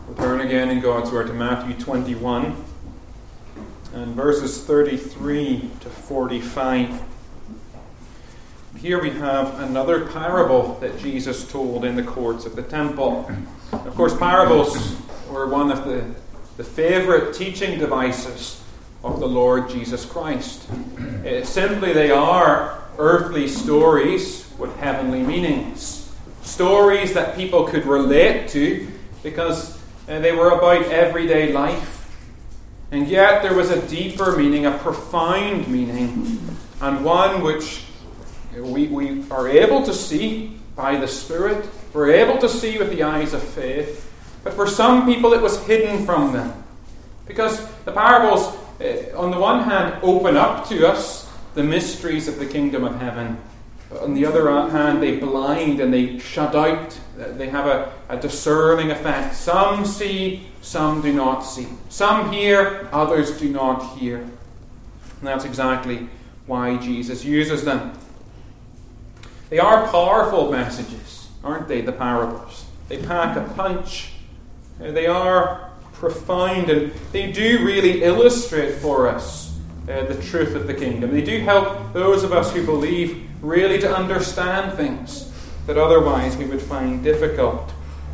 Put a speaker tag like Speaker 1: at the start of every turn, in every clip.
Speaker 1: We'll turn again in God's Word to Matthew 21 and verses 33 to 45. Here we have another parable that Jesus told in the courts of the temple. Of course, parables were one of the favourite teaching devices of the Lord Jesus Christ. Simply, they are earthly stories with heavenly meanings. Stories that people could relate to because they were about everyday life. And yet there was a deeper meaning, a profound meaning, and one which we are able to see by the Spirit. We're able to see with the eyes of faith. But for some people it was hidden from them. Because the parables, on the one hand, open up to us the mysteries of the kingdom of heaven. But on the other hand, they blind and they shut out. They have a discerning effect. Some see, some do not see. Some hear, others do not hear. And that's exactly why Jesus uses them. They are powerful messages, aren't they, the parables? They pack a punch. They are profound, and they do really illustrate for us the truth of the kingdom. They do help those of us who believe really to understand things that otherwise we would find difficult.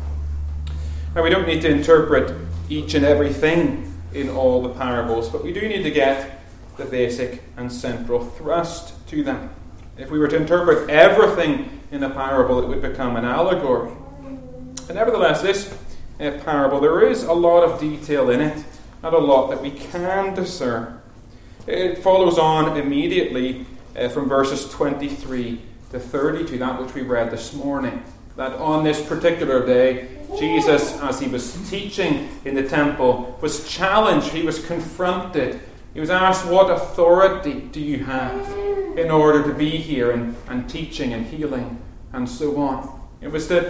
Speaker 1: Now, we don't need to interpret each and everything in all the parables, but we do need to get the basic and central thrust to them. If we were to interpret everything in a parable, it would become an allegory. But nevertheless, this parable, there is a lot of detail in it, not a lot that we can discern. It follows on immediately from verses 23 to 32, that which we read this morning. That on this particular day, Jesus, as he was teaching in the temple, was challenged, he was confronted. He was asked, what authority do you have in order to be here and teaching and healing and so on? It was the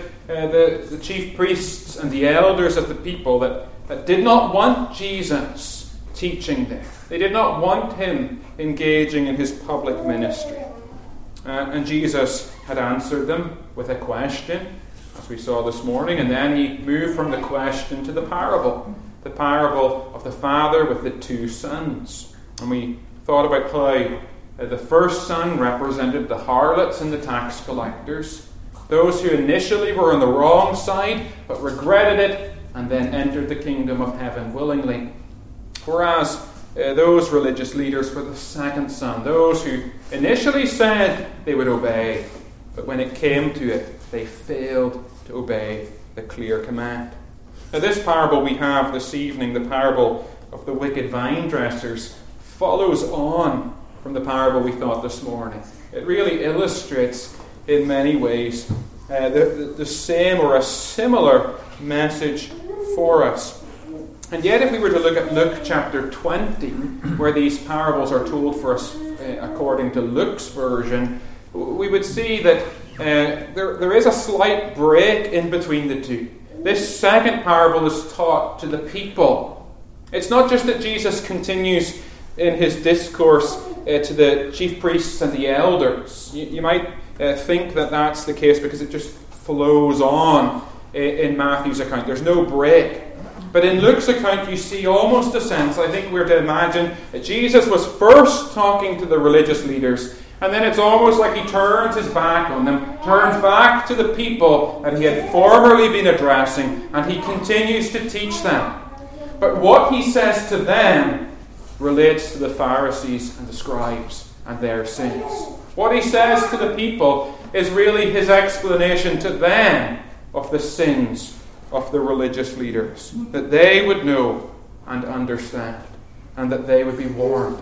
Speaker 1: chief priests and the elders of the people that did not want Jesus teaching there. They did not want him engaging in his public ministry. And Jesus had answered them with a question, as we saw this morning, and then he moved from the question to the parable of the father with the two sons. And we thought about how the first son represented the harlots and the tax collectors, those who initially were on the wrong side but regretted it and then entered the kingdom of heaven willingly. Whereas those religious leaders were the second son, those who initially said they would obey, but when it came to it, they failed to obey the clear command. Now, this parable we have this evening, the parable of the wicked vine dressers, follows on from the parable we thought this morning. It really illustrates in many ways the same or a similar message for us. And yet, if we were to look at Luke chapter 20, where these parables are told for us according to Luke's version, we would see that there is a slight break in between the two. This second parable is taught to the people. It's not just that Jesus continues in his discourse to the chief priests and the elders. You might think that that's the case because it just flows on in Matthew's account. There's no break. But in Luke's account, you see almost a sense, I think we're to imagine, that Jesus was first talking to the religious leaders, and then it's almost like he turns his back on them, turns back to the people that he had formerly been addressing, and he continues to teach them. But what he says to them relates to the Pharisees and the scribes and their sins. What he says to the people is really his explanation to them of the sins of the religious leaders, that they would know and understand, and that they would be warned.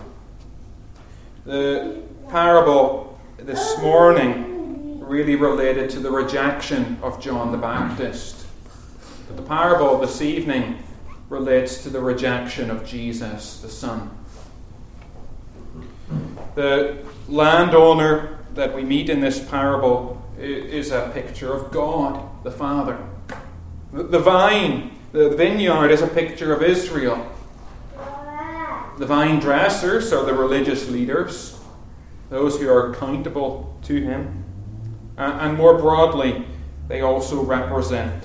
Speaker 1: The parable this morning really related to the rejection of John the Baptist. But the parable this evening relates to the rejection of Jesus, the Son. The landowner that we meet in this parable is a picture of God, the Father. The vine, the vineyard, is a picture of Israel. The vine dressers are the religious leaders, those who are accountable to him. And more broadly, they also represent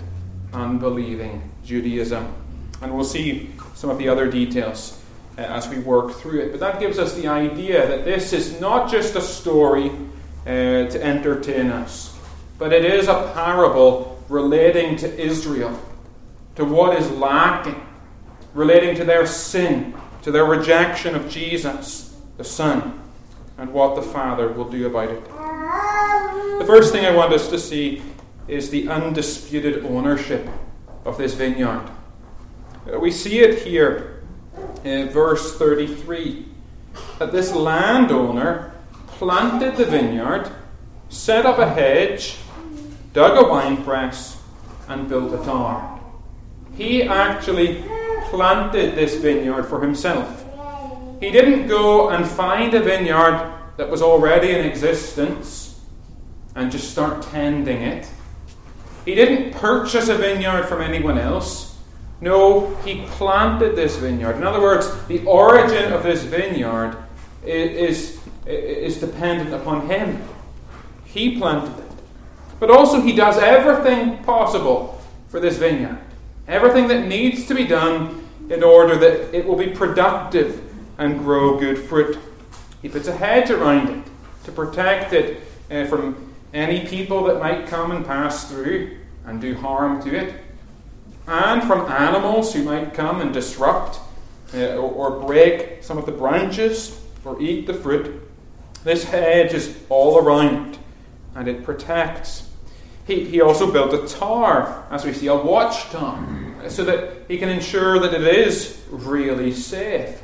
Speaker 1: unbelieving Judaism. And we'll see some of the other details as we work through it. But that gives us the idea that this is not just a story to entertain us, but it is a parable relating to Israel, to what is lacking, relating to their sin, to their rejection of Jesus, the Son, and what the Father will do about it. The first thing I want us to see is the undisputed ownership of this vineyard. We see it here in verse 33, that this landowner planted the vineyard, set up a hedge, dug a winepress, and built a tower. He actually planted this vineyard for himself. He didn't go and find a vineyard that was already in existence and just start tending it. He didn't purchase a vineyard from anyone else. No, he planted this vineyard. In other words, the origin of this vineyard is dependent upon him. He planted it. But also he does everything possible for this vineyard. Everything that needs to be done in order that it will be productive and grow good fruit. He puts a hedge around it to protect it from any people that might come and pass through and do harm to it, and from animals who might come and disrupt or break some of the branches or eat the fruit. This hedge is all around and it protects. He also built a tower, as we see, a watchtower, so that he can ensure that it is really safe.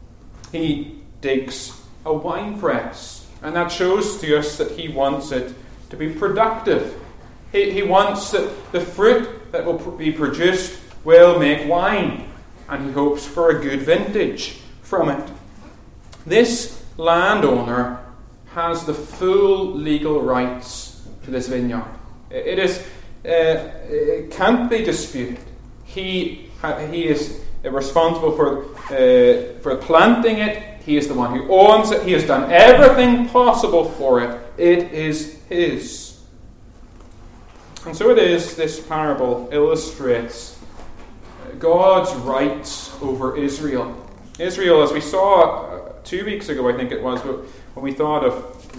Speaker 1: He digs a winepress, and that shows to us that he wants it to be productive. He wants that the fruit that will be produced will make wine, and he hopes for a good vintage from it. This landowner has the full legal rights to this vineyard. It can't be disputed. He is responsible for planting it. He is the one who owns it. He has done everything possible for it. It is his. And so it is, this parable illustrates God's rights over Israel. Israel, as we saw 2 weeks ago, I think it was, when we thought of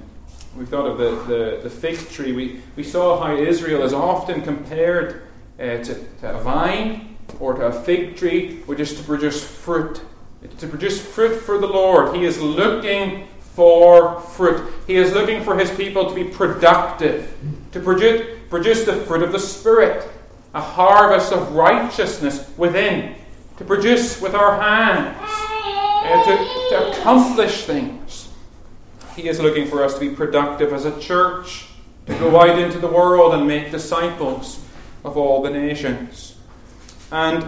Speaker 1: the fig tree, we saw how Israel is often compared to a vine or to a fig tree, which is to produce fruit. To produce fruit for the Lord. He is looking for fruit. He is looking for his people to be productive, to produce the fruit of the Spirit, a harvest of righteousness within, to produce with our hands, to accomplish things. He is looking for us to be productive as a church, to go out into the world and make disciples of all the nations. And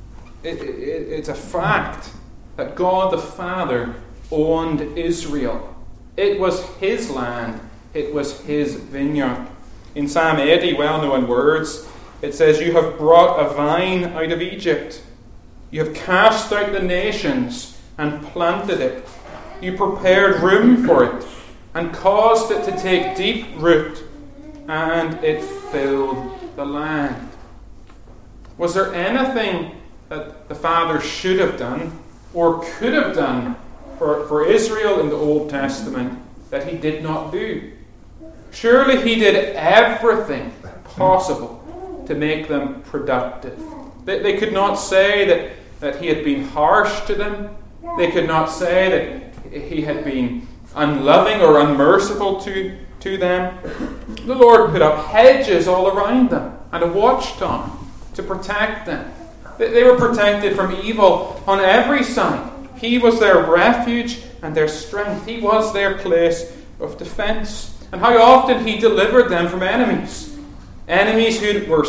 Speaker 1: it's a fact that God the Father owned Israel. It was his land. It was his vineyard. In Psalm 80, well-known words, it says, "You have brought a vine out of Egypt. You have cast out the nations and planted it. You prepared room for it and caused it to take deep root, and it filled the land." Was there anything that the Father should have done or could have done for Israel in the Old Testament that he did not do? Surely he did everything possible to make them productive. They could not say that he had been harsh to them. They could not say that he had been unloving or unmerciful to them. The Lord put up hedges all around them and a watchtower to protect them. They were protected from evil on every side. He was their refuge and their strength. He was their place of defense. And how often he delivered them from enemies. Enemies who were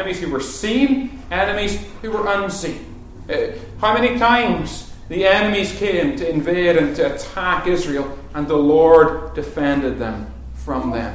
Speaker 1: seen, enemies who were unseen. How many times the enemies came to invade and to attack Israel, and the Lord defended them from them.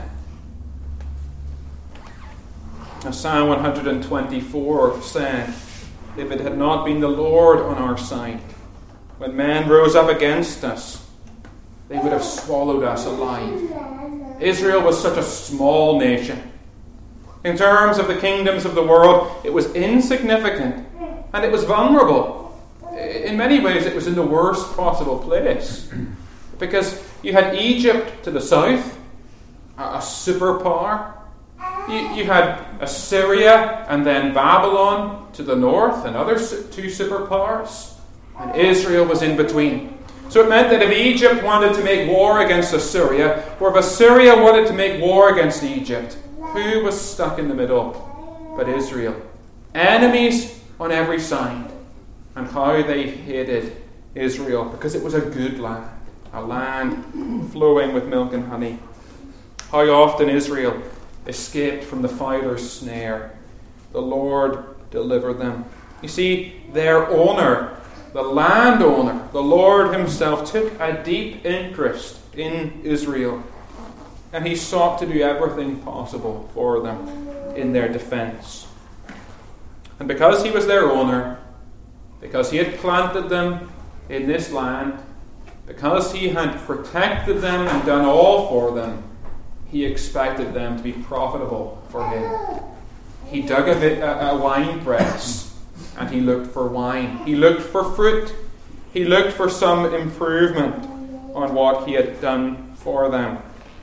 Speaker 1: Now, Psalm 124 said, "If it had not been the Lord on our side, when men rose up against us, they would have swallowed us alive." Israel was such a small nation. In terms of the kingdoms of the world, it was insignificant and it was vulnerable. In many ways, it was in the worst possible place. Because you had Egypt to the south, a superpower. You had Assyria and then Babylon to the north, another two superpowers. And Israel was in between. So it meant that if Egypt wanted to make war against Assyria, or if Assyria wanted to make war against Egypt, who was stuck in the middle but Israel? Enemies on every side. And how they hated Israel, because it was a good land, a land flowing with milk and honey. How often Israel escaped from the fowler's snare. The Lord delivered them. You see, their owner, the landowner, the Lord himself, took a deep interest in Israel. And he sought to do everything possible for them in their defense. And because he was their owner, because he had planted them in this land, because he had protected them and done all for them, he expected them to be profitable for him. He dug a wine press and he looked for wine. He looked for fruit. He looked for some improvement on what he had done for them.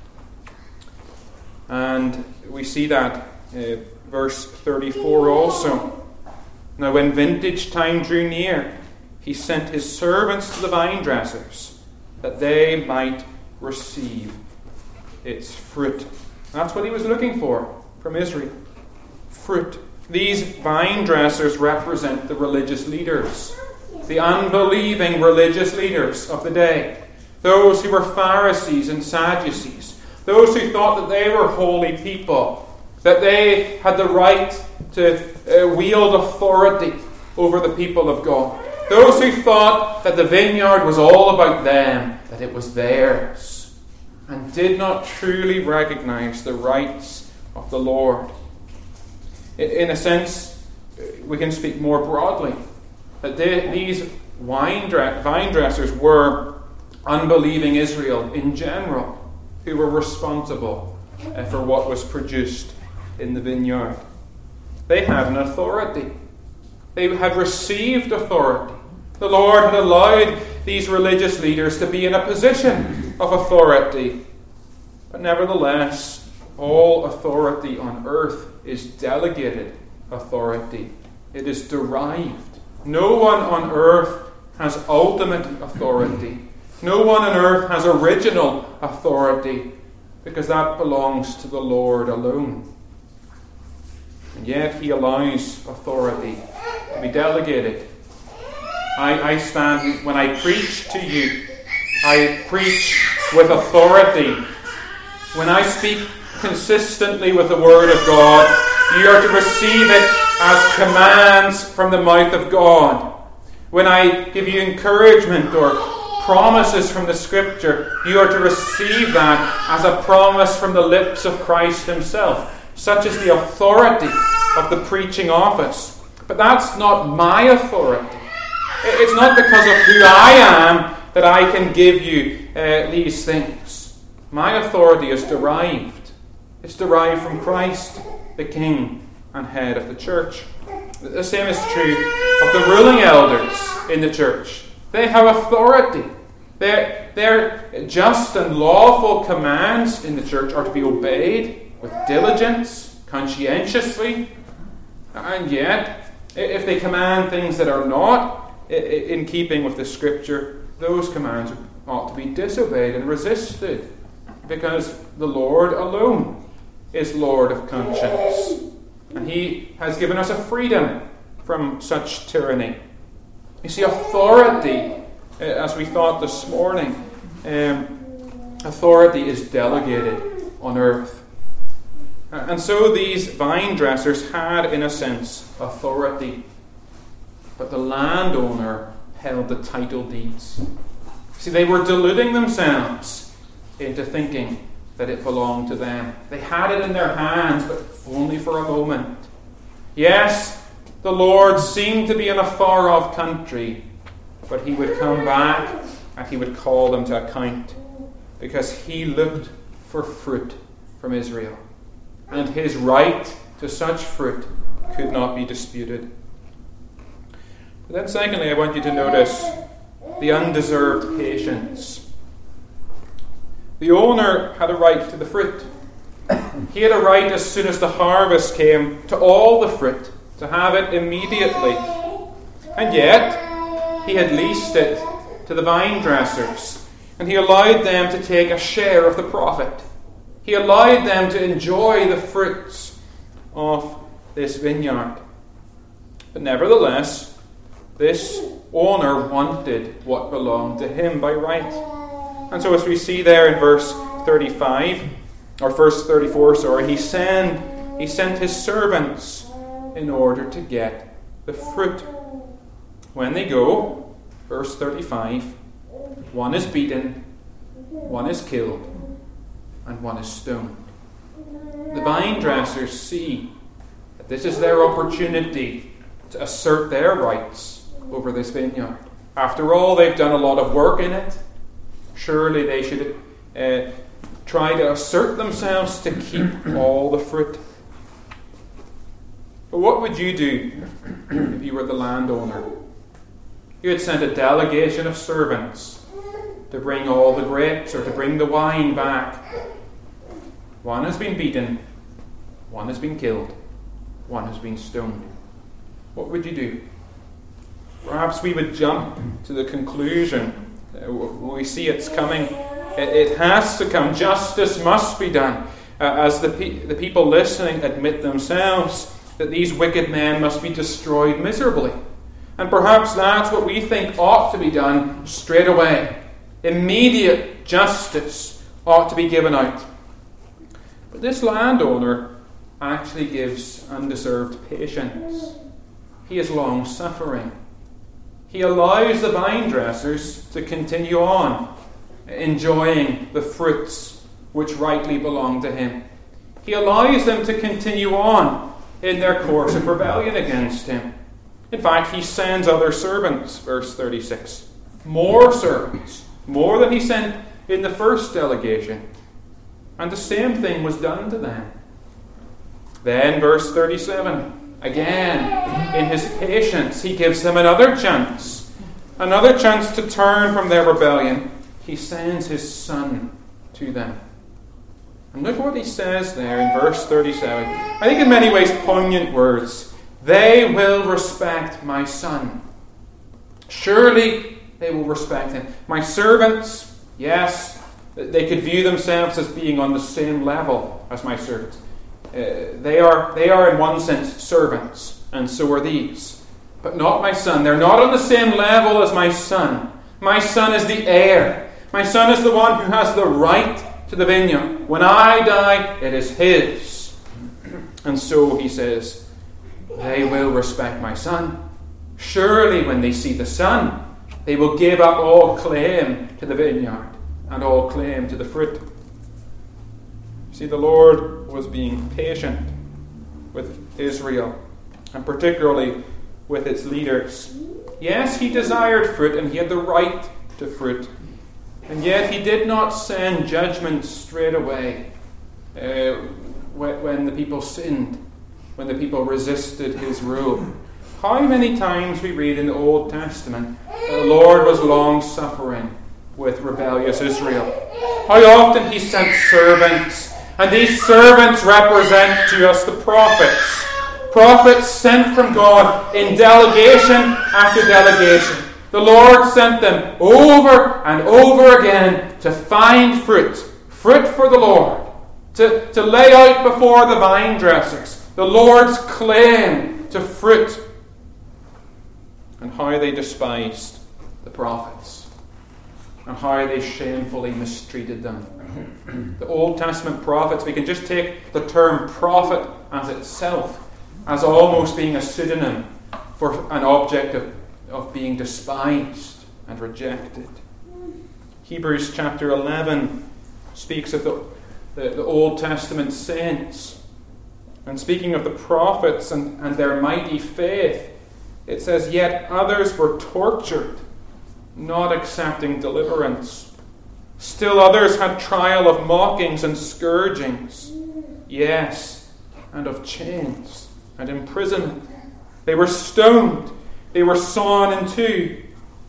Speaker 1: And we see that verse 34 also. Now when vintage time drew near, he sent his servants to the vine dressers, that they might receive its fruit. That's what he was looking for from Israel. Fruit. These vine dressers represent the religious leaders, the unbelieving religious leaders of the day. Those who were Pharisees and Sadducees. Those who thought that they were holy people, that they had the right to wield authority over the people of God. Those who thought that the vineyard was all about them, that it was theirs, and did not truly recognize the rights of the Lord. In a sense, we can speak more broadly, that these vine dressers were unbelieving Israel in general, who were responsible for what was produced in the vineyard. They had an authority. They had received authority. The Lord had allowed these religious leaders to be in a position of authority. But nevertheless, all authority on earth is delegated authority. It is derived. No one on earth has ultimate authority. No one on earth has original authority, because that belongs to the Lord alone. And yet he allows authority to be delegated. I stand, when I preach to you, I preach with authority. When I speak consistently with the Word of God, you are to receive it as commands from the mouth of God. When I give you encouragement or promises from the Scripture, you are to receive that as a promise from the lips of Christ himself. Such is the authority of the preaching office. But that's not my authority. It's not because of who I am that I can give you these things. My authority is derived. It's derived from Christ, the King and head of the church. The same is true of the ruling elders in the church. They have authority. Their just and lawful commands in the church are to be obeyed with diligence, conscientiously. And yet, if they command things that are not in keeping with the Scripture, those commands ought to be disobeyed and resisted, because the Lord alone is Lord of conscience. And he has given us a freedom from such tyranny. You see, authority, as we thought this morning, authority is delegated on earth. And so these vine dressers had, in a sense, authority. But the landowner held the title deeds. See, they were deluding themselves into thinking that it belonged to them. They had it in their hands, but only for a moment. Yes, the Lord seemed to be in a far-off country, but he would come back and he would call them to account, because he looked for fruit from Israel. And his right to such fruit could not be disputed. But then secondly, I want you to notice the undeserved patience. The owner had a right to the fruit. He had a right as soon as the harvest came to all the fruit, to have it immediately. And yet, he had leased it to the vine dressers, and he allowed them to take a share of the profit. He allowed them to enjoy the fruits of this vineyard. But nevertheless, this owner wanted what belonged to him by right. And so as we see there in verse 34, he sent his servants in order to get the fruit. When they go, verse 35, one is beaten, one is killed, and one is stoned. The vine dressers see that this is their opportunity to assert their rights over this vineyard. After all, they've done a lot of work in it. Surely they should try to assert themselves to keep all the fruit. But what would you do if you were the landowner? You had sent a delegation of servants to bring all the grapes or to bring the wine back. One has been beaten, one has been killed, one has been stoned. What would you do? Perhaps we would jump to the conclusion. We see it's coming. It has to come. Justice must be done. As the people listening admit themselves that these wicked men must be destroyed miserably. And perhaps that's what we think ought to be done straight away. Immediate justice ought to be given out. But this landowner actually gives undeserved patience. He is long-suffering. He allows the vine dressers to continue on, enjoying the fruits which rightly belong to him. He allows them to continue on in their course of rebellion against him. In fact, he sends other servants, verse 36. More servants, more than he sent in the first delegation. And the same thing was done to them. Then, verse 37, again, in his patience, he gives them another chance to turn from their rebellion. He sends his son to them. And look what he says there in verse 37. I think in many ways poignant words. They will respect my son. Surely they will respect him. My servants, yes, they could view themselves as being on the same level as my servants. They are in one sense servants, and so are these. But not my son. They're not on the same level as my son. My son is the heir. My son is the one who has the right to the vineyard. When I die, it is his. And so he says, they will respect my son. Surely when they see the son, they will give up all claim to the vineyard and all claim to the fruit. See, the Lord was being patient with Israel, and particularly with its leaders. Yes, he desired fruit, and he had the right to fruit. And yet he did not send judgment straight away when the people sinned, when the people resisted his rule. How many times we read in the Old Testament the Lord was long-suffering with rebellious Israel. How often he sent servants, and these servants represent to us the prophets. Prophets sent from God in delegation after delegation. The Lord sent them over and over again to find fruit for the Lord, to lay out before the vine dressers the Lord's claim to fruit. And how they despised the prophets, and how they shamefully mistreated them. The Old Testament prophets, we can just take the term prophet as itself as almost being a pseudonym for an object of being despised and rejected. Hebrews chapter 11 speaks of the Old Testament saints. And speaking of the prophets and their mighty faith, it says, yet others were tortured, not accepting deliverance. Still others had trial of mockings and scourgings. Yes, and of chains and imprisonment. They were stoned. They were sawn in two.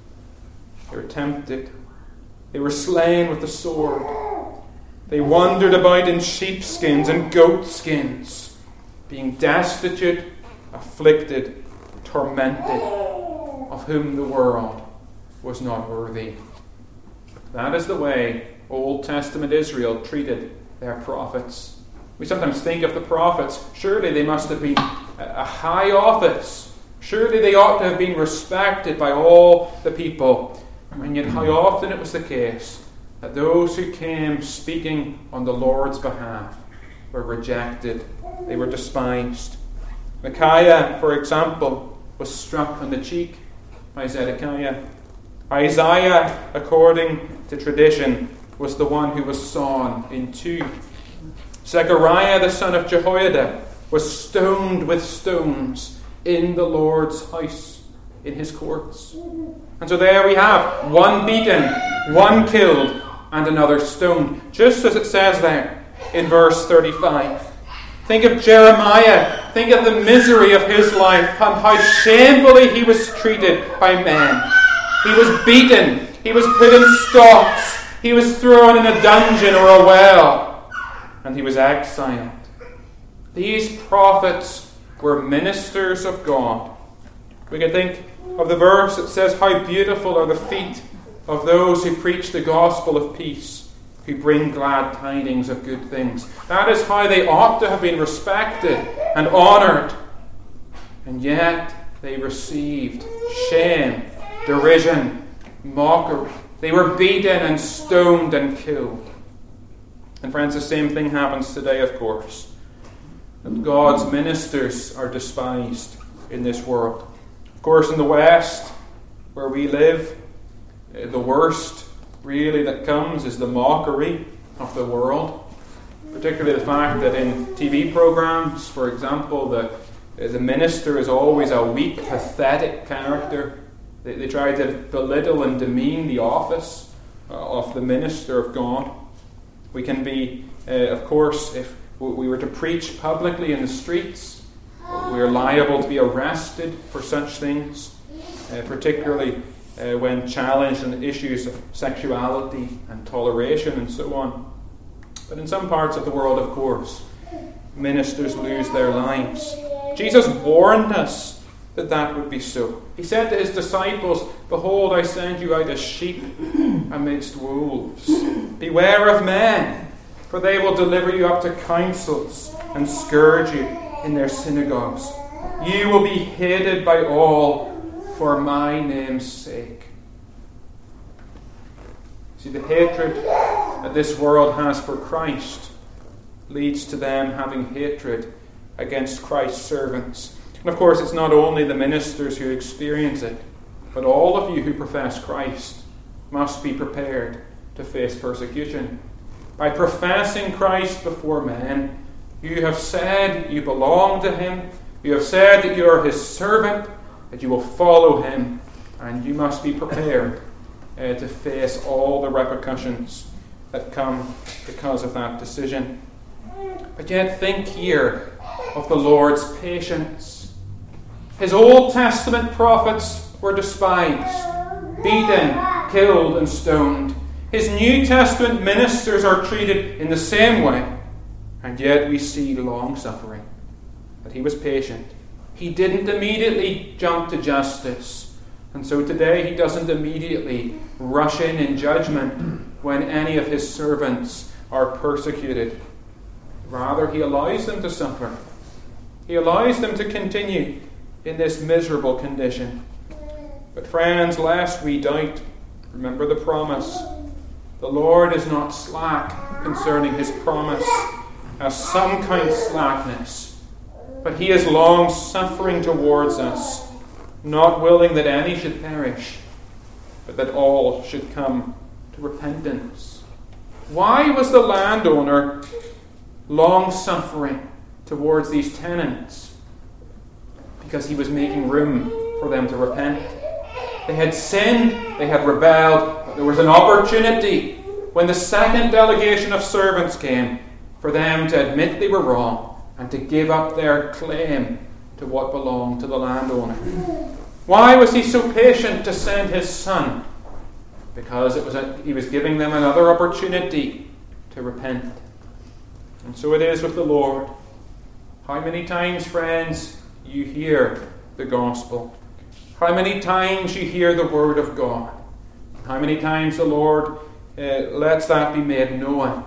Speaker 1: They were tempted. They were slain with the sword. They wandered about in sheepskins and goatskins, being destitute, afflicted, tormented, of whom the world was not worthy. That is the way Old Testament Israel treated their prophets. We sometimes think of the prophets, surely they must have been a high office. Surely they ought to have been respected by all the people. And yet how often it was the case that those who came speaking on the Lord's behalf were rejected. They were despised. Micaiah, for example, was struck on the cheek by Zedekiah. Isaiah, according to tradition, was the one who was sawn in two. Zechariah, the son of Jehoiada, was stoned with stones in the Lord's house, in his courts. And so there we have one beaten, one killed, and another stoned, just as it says there in verse 35. Think of Jeremiah. Think of the misery of his life and how shamefully he was treated by men. He was beaten. He was put in stocks. He was thrown in a dungeon or a well. And he was exiled. These prophets were ministers of God. We can think of the verse that says, "How beautiful are the feet of those who preach the gospel of peace, who bring glad tidings of good things." That is how they ought to have been respected and honoured. And yet they received shame, derision, mockery. They were beaten and stoned and killed. And friends, the same thing happens today, of course. That God's ministers are despised in this world. Of course, in the West, where we live, the worst really that comes is the mockery of the world. Particularly the fact that in TV programs, for example, the minister is always a weak, pathetic character. They try to belittle and demean the office of the minister of God. We can be, of course, if we were to preach publicly in the streets, we are liable to be arrested for such things, particularly when challenged on issues of sexuality and toleration and so on. But in some parts of the world, of course, ministers lose their lives. Jesus warned us that that would be so. He said to his disciples, "Behold, I send you out as sheep amidst wolves. Beware of men, for they will deliver you up to councils and scourge you in their synagogues. You will be hated by all for my name's sake." See, the hatred that this world has for Christ leads to them having hatred against Christ's servants. And of course, it's not only the ministers who experience it, but all of you who profess Christ must be prepared to face persecution. By professing Christ before men, you have said you belong to him, you have said that you are his servant, that you will follow him, and you must be prepared to face all the repercussions that come because of that decision. But yet think here of the Lord's patience. His Old Testament prophets were despised, beaten, killed, and stoned. His New Testament ministers are treated in the same way, and yet we see long-suffering, that he was patient. He didn't immediately jump to justice, and so today he doesn't immediately rush in judgment when any of his servants are persecuted. Rather, he allows them to suffer. He allows them to continue in this miserable condition. But friends, lest we doubt, remember the promise. The Lord is not slack concerning his promise, as some count slackness, but he is long-suffering towards us, not willing that any should perish, but that all should come to repentance. Why was the landowner long-suffering towards these tenants? Because he was making room for them to repent. They had sinned, they had rebelled, but there was an opportunity when the second delegation of servants came for them to admit they were wrong and to give up their claim to what belonged to the landowner. Why was he so patient to send his son? Because he was giving them another opportunity to repent. And so it is with the Lord. How many times, friends, you hear the gospel? How many times you hear the word of God? How many times the Lord lets that be made known?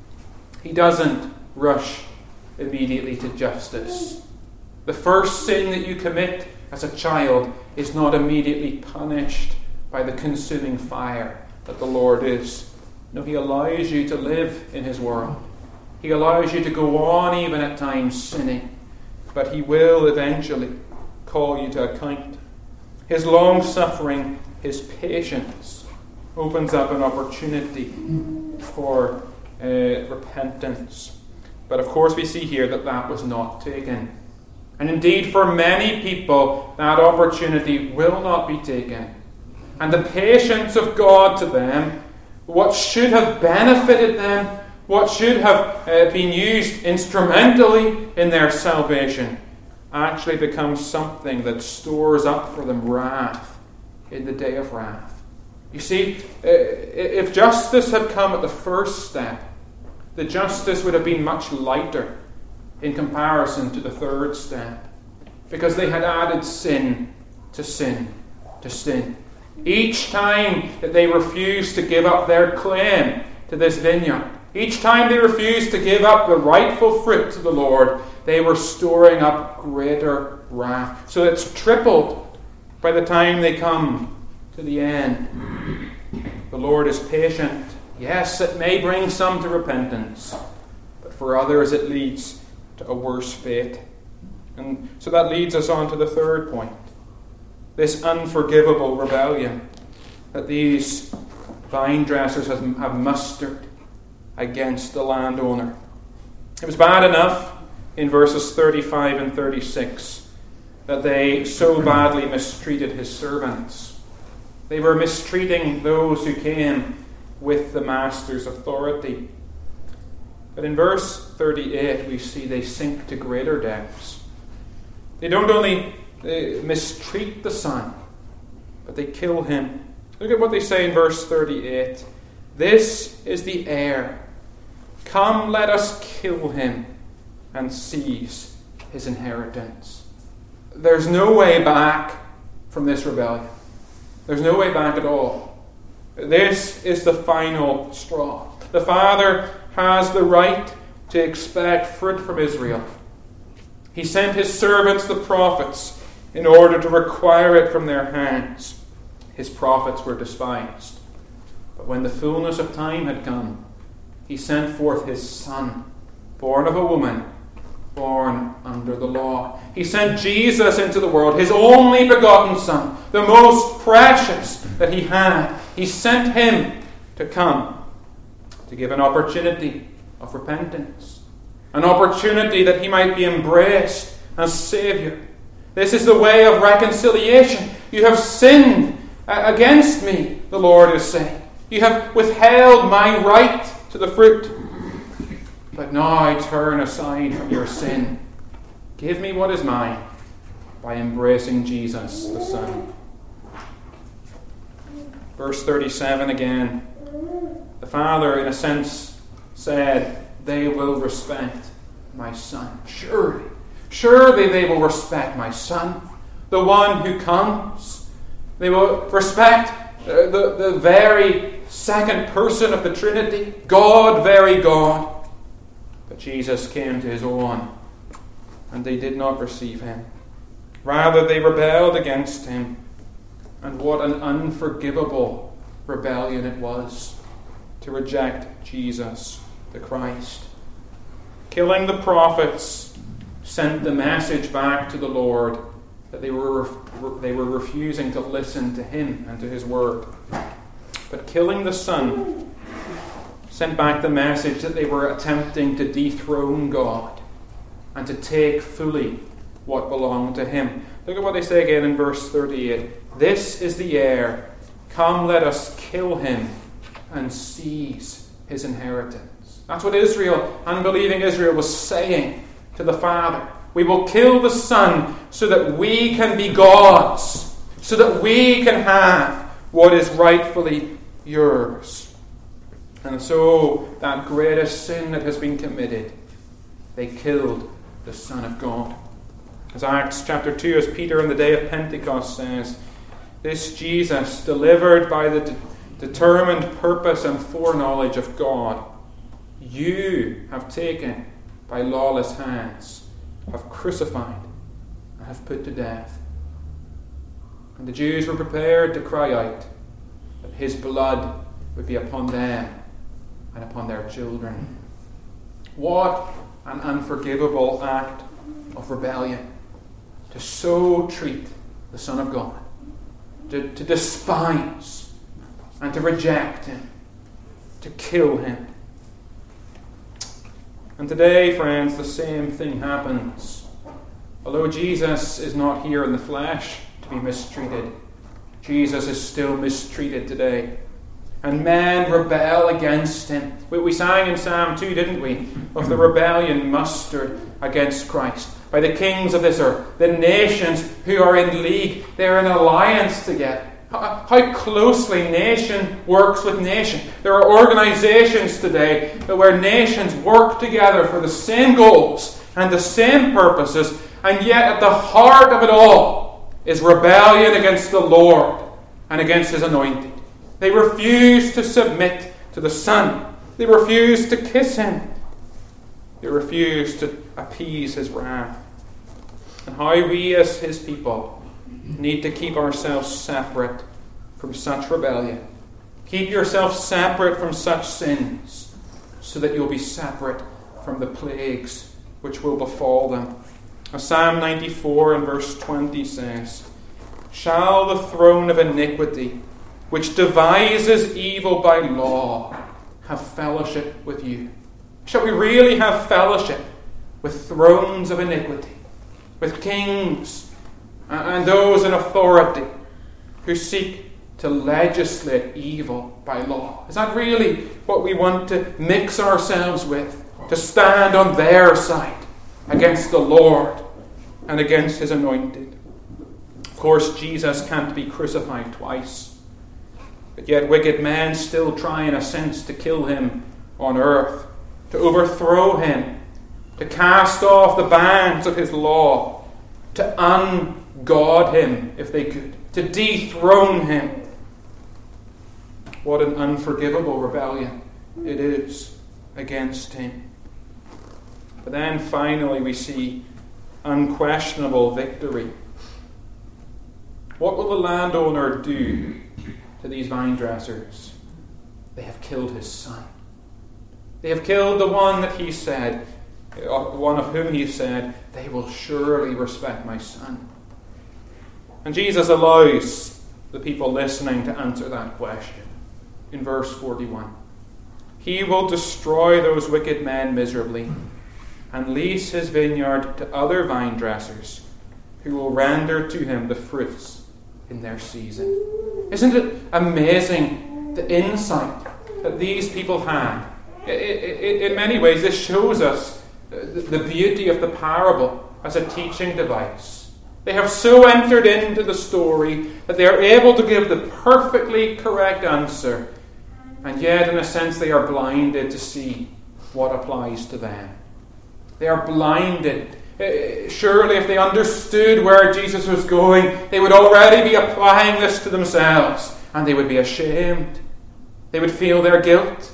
Speaker 1: He doesn't rush immediately to justice. The first sin that you commit as a child is not immediately punished by the consuming fire that the Lord is. No, He allows you to live in His world. He allows you to go on even at times sinning, but He will eventually call you to account. His long-suffering, His patience opens up an opportunity for repentance. But of course we see here that was not taken. And indeed for many people that opportunity will not be taken. And the patience of God to them, what should have benefited them, what should have been used instrumentally in their salvation, actually becomes something that stores up for them wrath in the day of wrath. You see, if justice had come at the first step, the justice would have been much lighter in comparison to the third step, because they had added sin to sin to sin. Each time that they refused to give up their claim to this vineyard, each time they refused to give up the rightful fruit to the Lord, they were storing up greater wrath. So it's tripled by the time they come to the end. The Lord is patient. Yes, it may bring some to repentance, but for others it leads to a worse fate. And so that leads us on to the third point. This unforgivable rebellion that these vine dressers have mustered against the landowner. It was bad enough in verses 35 and 36 that they so badly mistreated his servants. They were mistreating those who came with the master's authority. But in verse 38 we see they sink to greater depths. They don't only mistreat the son, but they kill him. Look at what they say in verse 38. This is the heir. Come, let us kill him and seize his inheritance. There's no way back from this rebellion. There's no way back at all. This is the final straw. The father has the right to expect fruit from Israel. He sent his servants, the prophets, in order to require it from their hands. His prophets were despised. But when the fullness of time had come, he sent forth his son, born of a woman, born under the law. He sent Jesus into the world, his only begotten Son, the most precious that he had. He sent him to come, to give an opportunity of repentance, an opportunity that he might be embraced as Saviour. This is the way of reconciliation. You have sinned against me, the Lord is saying. You have withheld my right to the fruit. But now I turn aside from your sin. Give me what is mine by embracing Jesus, the Son. Verse 37 again. The Father, in a sense, said, they will respect my Son. Surely they will respect my Son, the one who comes. They will respect the very second person of the Trinity, God, very God. But Jesus came to his own, and they did not receive him. Rather, they rebelled against him. And what an unforgivable rebellion it was to reject Jesus, the Christ. Killing the prophets sent the message back to the Lord that they were refusing to listen to him and to his word. But killing the Son sent back the message that they were attempting to dethrone God and to take fully what belonged to him. Look at what they say again in verse 38. This is the heir. Come, let us kill him and seize his inheritance. That's what Israel, unbelieving Israel, was saying to the Father. We will kill the Son so that we can be God's, so that we can have what is rightfully yours. And so, that greatest sin that has been committed, they killed the Son of God. As Acts chapter 2, as Peter on the day of Pentecost says, this Jesus, delivered by the determined purpose and foreknowledge of God, you have taken by lawless hands, have crucified, and have put to death. And the Jews were prepared to cry out that his blood would be upon them and upon their children. What an unforgivable act of rebellion, to so treat the Son of God, to despise and to reject him, to kill him. And today, friends, the same thing happens. Although Jesus is not here in the flesh to be mistreated, Jesus is still mistreated today. And men rebel against him. We sang in Psalm 2, didn't we, of the rebellion mustered against Christ by the kings of this earth, the nations who are in league. They're in alliance together. How closely nation works with nation. There are organizations today where nations work together for the same goals and the same purposes, and yet at the heart of it all is rebellion against the Lord and against his anointed. They refuse to submit to the Son. They refuse to kiss him. They refuse to appease his wrath. And how we as his people need to keep ourselves separate from such rebellion. Keep yourself separate from such sins, so that you'll be separate from the plagues which will befall them. As Psalm 94 and verse 20 says, "Shall the throne of iniquity, which devises evil by law, have fellowship with you?" Shall we really have fellowship with thrones of iniquity, with kings and those in authority who seek to legislate evil by law? Is that really what we want to mix ourselves with? To stand on their side against the Lord and against his anointed? Of course, Jesus can't be crucified twice. But yet wicked men still try in a sense to kill him on earth, to overthrow him, to cast off the bands of his law, to ungod him if they could, to dethrone him. What an unforgivable rebellion it is against him. But then finally we see unquestionable victory. What will the landowner do to these vine dressers? They have killed his son. They have killed the one that he said, one of whom he said, "They will surely respect my son." And Jesus allows the people listening to answer that question in verse 41. "He will destroy those wicked men miserably and lease his vineyard to other vine dressers who will render to him the fruits in their season." Isn't it amazing the insight that these people had? In many ways, this shows us the beauty of the parable as a teaching device. They have so entered into the story that they are able to give the perfectly correct answer, and yet, in a sense, they are blinded to see what applies to them. They are blinded. Surely if they understood where Jesus was going, they would already be applying this to themselves, and they would be ashamed. They would feel their guilt.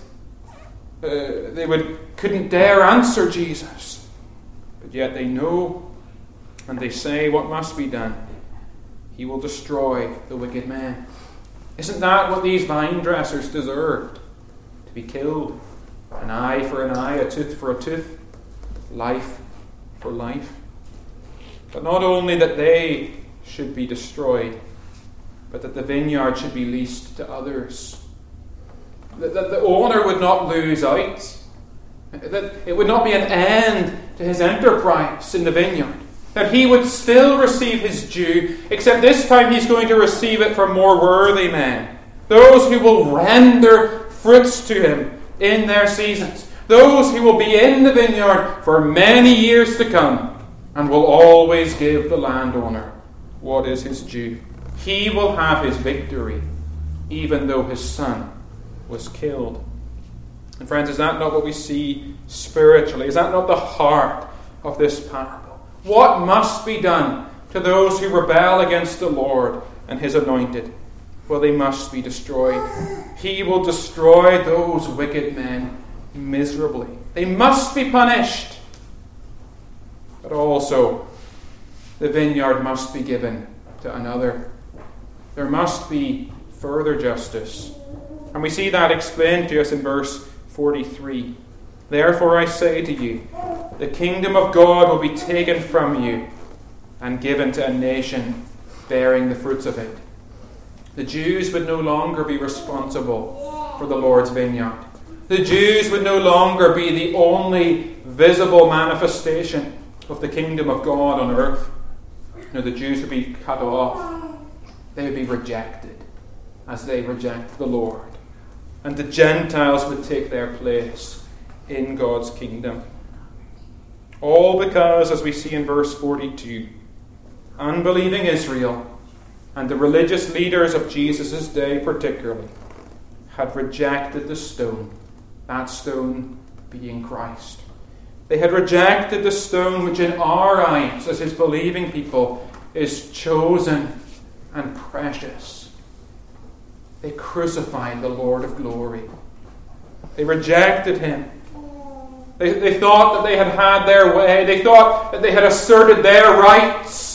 Speaker 1: They couldn't dare answer Jesus. But yet they know, and they say what must be done. He will destroy the wicked man. Isn't that what these vine dressers deserved? To be killed. An eye for an eye, a tooth for a tooth, life for life. But not only that they should be destroyed, but that the vineyard should be leased to others. That the owner would not lose out. That it would not be an end to his enterprise in the vineyard. That he would still receive his due, except this time he's going to receive it from more worthy men. Those who will render fruits to him in their seasons. those who will be in the vineyard for many years to come, and will always give the landowner what is his due. He will have his victory, even though his son was killed. And friends, is that not what we see spiritually? Is that not the heart of this parable? What must be done to those who rebel against the Lord and his anointed? Well, they must be destroyed. He will destroy those wicked men miserably. They must be punished. But also, the vineyard must be given to another. There must be further justice. And we see that explained to us in verse 43. Therefore I say to you, the kingdom of God will be taken from you and given to a nation bearing the fruits of it. The Jews would no longer be responsible for the Lord's vineyard. The Jews would no longer be the only visible manifestation of the kingdom of God on earth. No, the Jews would be cut off. They would be rejected as they reject the Lord. And the Gentiles would take their place in God's kingdom. All because, as we see in verse 42, unbelieving Israel and the religious leaders of Jesus' day particularly had rejected the stone, that stone being Christ. They had rejected the stone which in our eyes, as his believing people, is chosen and precious. They crucified the Lord of glory. They rejected him. They thought that they had their way. They thought that they had asserted their rights.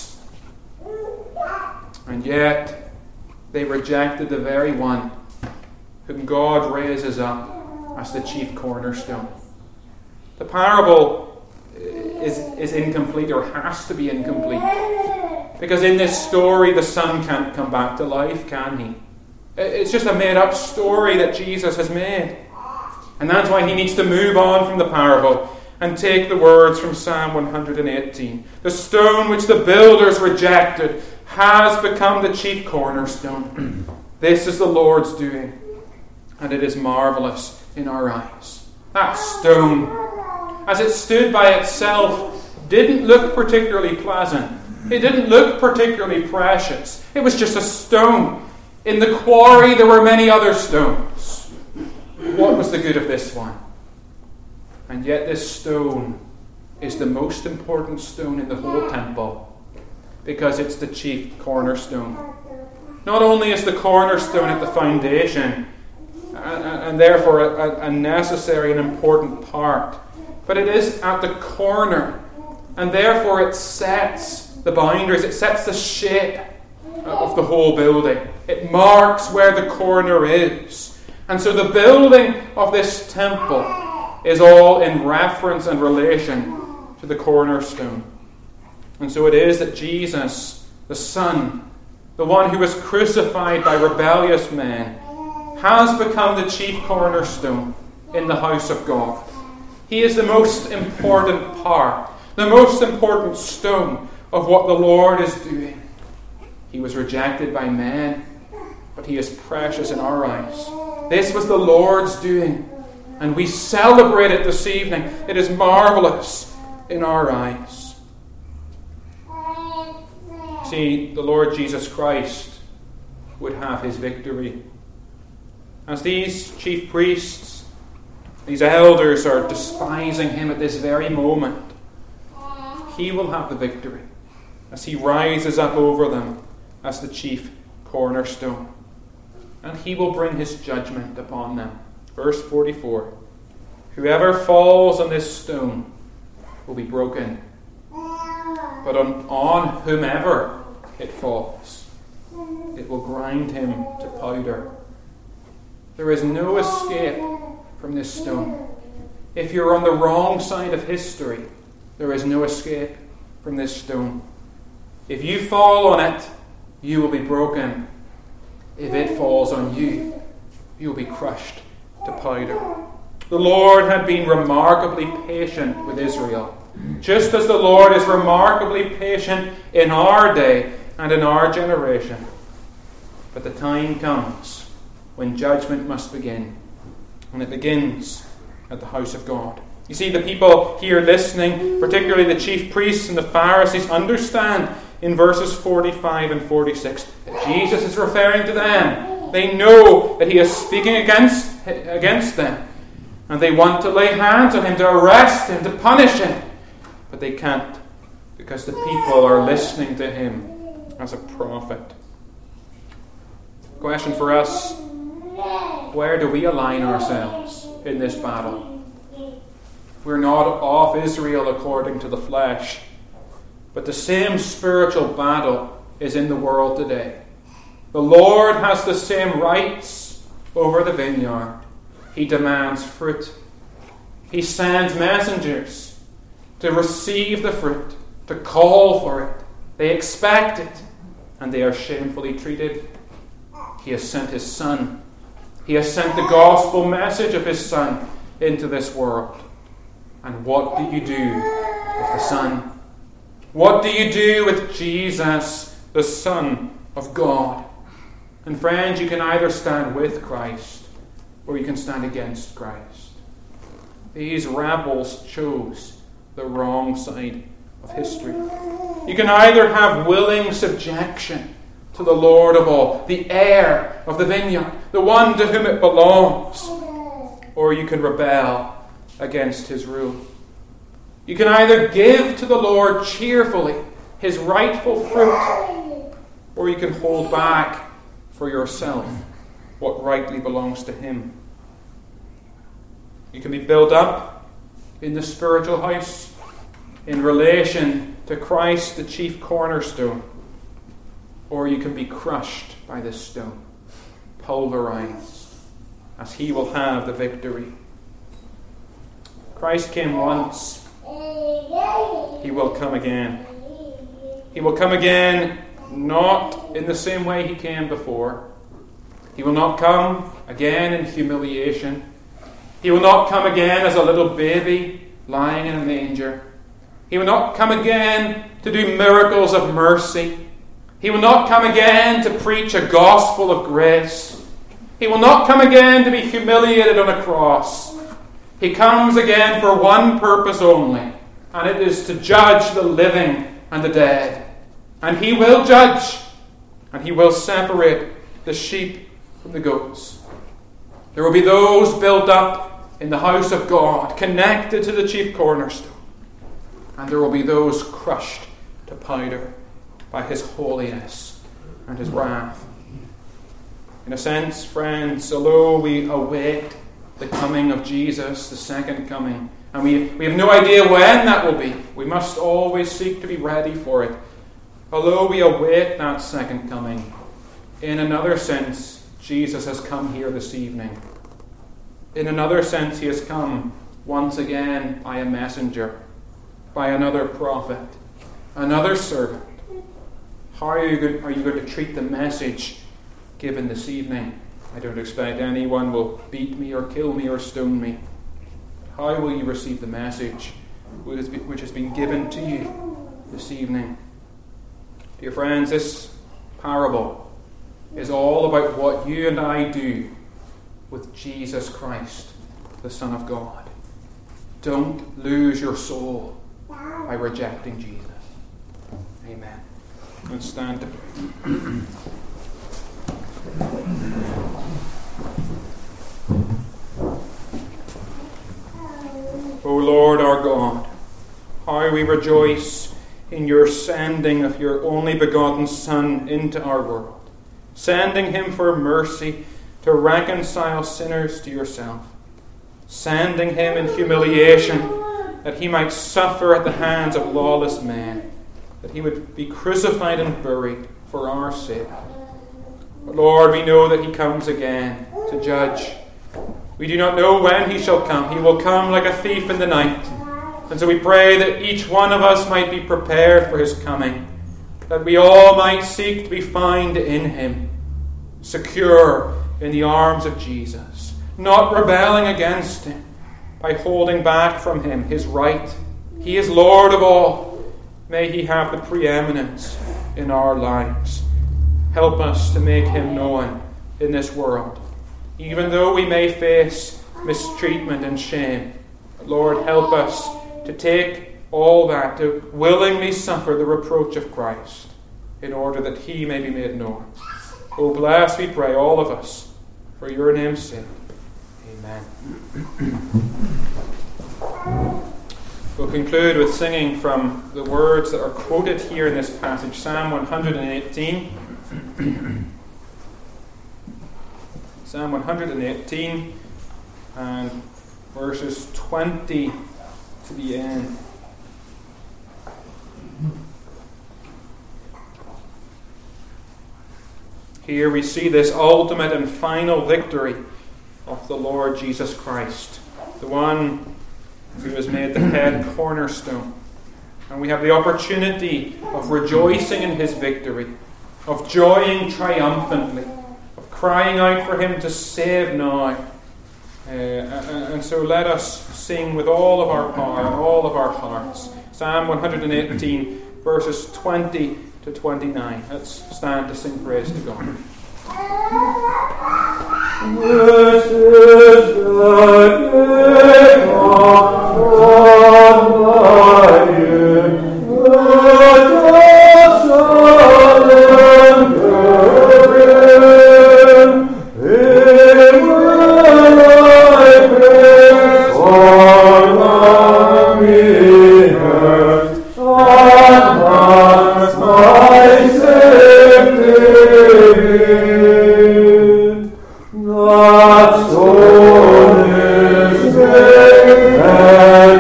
Speaker 1: And yet, they rejected the very one whom God raises up as the chief cornerstone. The parable is incomplete, or has to be incomplete. Because in this story, the son can't come back to life, can he? It's just a made-up story that Jesus has made. And that's why he needs to move on from the parable and take the words from Psalm 118. The stone which the builders rejected has become the chief cornerstone. This is the Lord's doing, and it is marvelous in our eyes. That stone, as it stood by itself, didn't look particularly pleasant. It didn't look particularly precious. It was just a stone. In the quarry there were many other stones. What was the good of this one? And yet this stone is the most important stone in the whole temple, because it's the chief cornerstone. Not only is the cornerstone at the foundation, and therefore a necessary and important part, but it is at the corner, and therefore it sets the boundaries, it sets the shape of the whole building. It marks where the corner is. And so the building of this temple is all in reference and relation to the cornerstone. And so it is that Jesus, the Son, the one who was crucified by rebellious men, has become the chief cornerstone in the house of God. He is the most important part, the most important stone of what the Lord is doing. He was rejected by men, but he is precious in our eyes. This was the Lord's doing, and we celebrate it this evening. It is marvelous in our eyes. See, the Lord Jesus Christ would have his victory. As these chief priests, these elders are despising him at this very moment, he will have the victory as he rises up over them as the chief cornerstone. And he will bring his judgment upon them. Verse 44. Whoever falls on this stone will be broken, but on whomever it falls, it will grind him to powder. There is no escape from this stone. If you're on the wrong side of history, there is no escape from this stone. If you fall on it, you will be broken. If it falls on you, you will be crushed to powder. The Lord had been remarkably patient with Israel, just as the Lord is remarkably patient in our day and in our generation. But the time comes when judgment must begin. And it begins at the house of God. You see, the people here listening, particularly the chief priests and the Pharisees, understand in verses 45 and 46 that Jesus is referring to them. They know that he is speaking against them. And they want to lay hands on him, to arrest him, to punish him. But they can't, because the people are listening to him as a prophet. Question for us: where do we align ourselves in this battle? We're not of Israel according to the flesh, but the same spiritual battle is in the world today. The Lord has the same rights over the vineyard. He demands fruit. He sends messengers to receive the fruit, to call for it. They expect it, and they are shamefully treated. He has sent his Son. He has sent the gospel message of his Son into this world. And what do you do with the Son? What do you do with Jesus, the Son of God? And friends, you can either stand with Christ or you can stand against Christ. These rebels chose the wrong side of history. You can either have willing subjection to the Lord of all, the heir of the vineyard, the one to whom it belongs, or you can rebel against his rule. You can either give to the Lord cheerfully his rightful fruit, or you can hold back for yourself what rightly belongs to him. You can be built up in the spiritual house in relation to Christ, the chief cornerstone, or you can be crushed by this stone, pulverized, as he will have the victory. Christ came once. He will come again. He will come again, not in the same way he came before. He will not come again in humiliation. He will not come again as a little baby lying in a manger. He will not come again to do miracles of mercy. He will not come again to preach a gospel of grace. He will not come again to be humiliated on a cross. He comes again for one purpose only, and it is to judge the living and the dead. And he will judge, and he will separate the sheep from the goats. There will be those built up in the house of God, connected to the chief cornerstone, and there will be those crushed to powder by his holiness and his wrath. In a sense, friends, although we await the coming of Jesus, the second coming, and we have no idea when that will be, we must always seek to be ready for it. Although we await that second coming, in another sense, Jesus has come here this evening. In another sense, he has come once again by a messenger, by another prophet, another servant. How are you going to treat the message given this evening? I don't expect anyone will beat me or kill me or stone me. How will you receive the message which has been given to you this evening? Dear friends, this parable is all about what you and I do with Jesus Christ, the Son of God. Don't lose your soul by rejecting Jesus. Amen. Let's stand to pray. O Lord our God, how we rejoice in your sending of your only begotten Son into our world, sending him for mercy to reconcile sinners to yourself, sending him in humiliation that he might suffer at the hands of lawless men, that he would be crucified and buried for our sake. But Lord, we know that he comes again to judge. We do not know when he shall come. He will come like a thief in the night. And so we pray that each one of us might be prepared for his coming, that we all might seek to be found in him, secure in the arms of Jesus, not rebelling against him by holding back from him his right. He is Lord of all. May he have the preeminence in our lives. Help us to make him known in this world, even though we may face mistreatment and shame. Lord, help us to take all that, to willingly suffer the reproach of Christ in order that he may be made known. Oh, bless, we pray, all of us, for your name's sake. Amen. We'll conclude with singing from the words that are quoted here in this passage, Psalm 118. Psalm 118 and verses 20 to the end. Here we see this ultimate and final victory of the Lord Jesus Christ, the one who has made the head cornerstone. And we have the opportunity of rejoicing in his victory, of joying triumphantly, of crying out for him to save now. And so let us sing with all of our power and all of our hearts. Psalm 118, verses 20 to 29. Let's stand to sing praise to God.
Speaker 2: This is the day of Almighty, the Jerusalem Girl. It will I praise for loving earth, and that's my safety. That stone is made and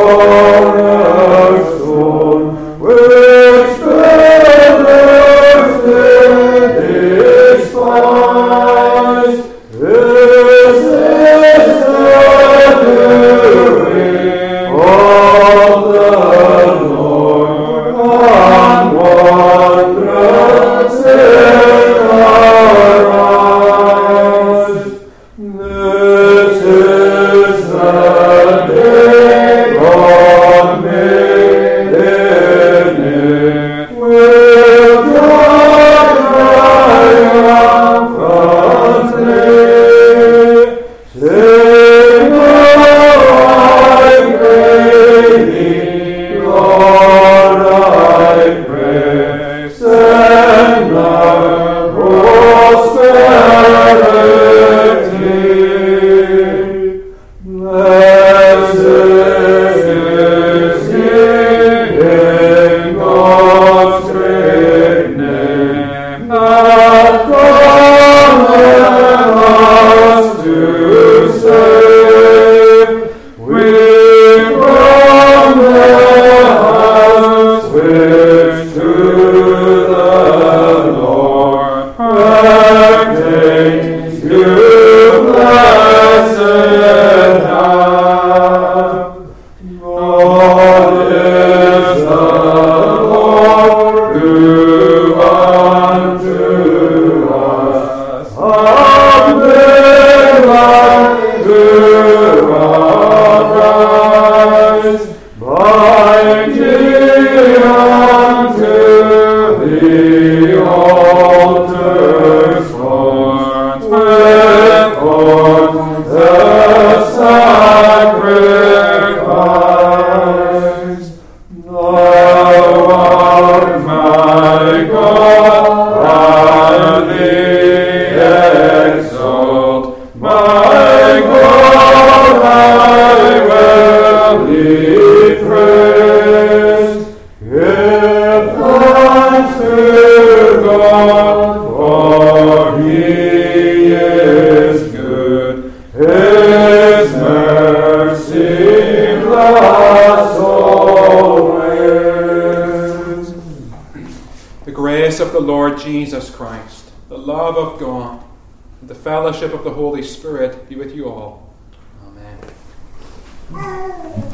Speaker 2: cornerstone, which builders did despise. This is the doing of the Lord, and wondrous in our eyes. This is the day God made, in it will God triumphantly. Sing now, I pray thee, Lord, I pray, send now prosperity. Blessed is he in God's great name that cometh us to save. We from the house which to the Lord pertains, you blessed have. God is the Lord who unto us amid light to arise, binding unto the altar's horns with all the sacrifice. Thou art my God, and thee exalt. My God, I will thee praise. Give thanks to God, for he is good. His mercy lasts always.
Speaker 1: The grace of the Lord Jesus Christ, the love of God, and the fellowship of the Holy Spirit be with you all. Amen.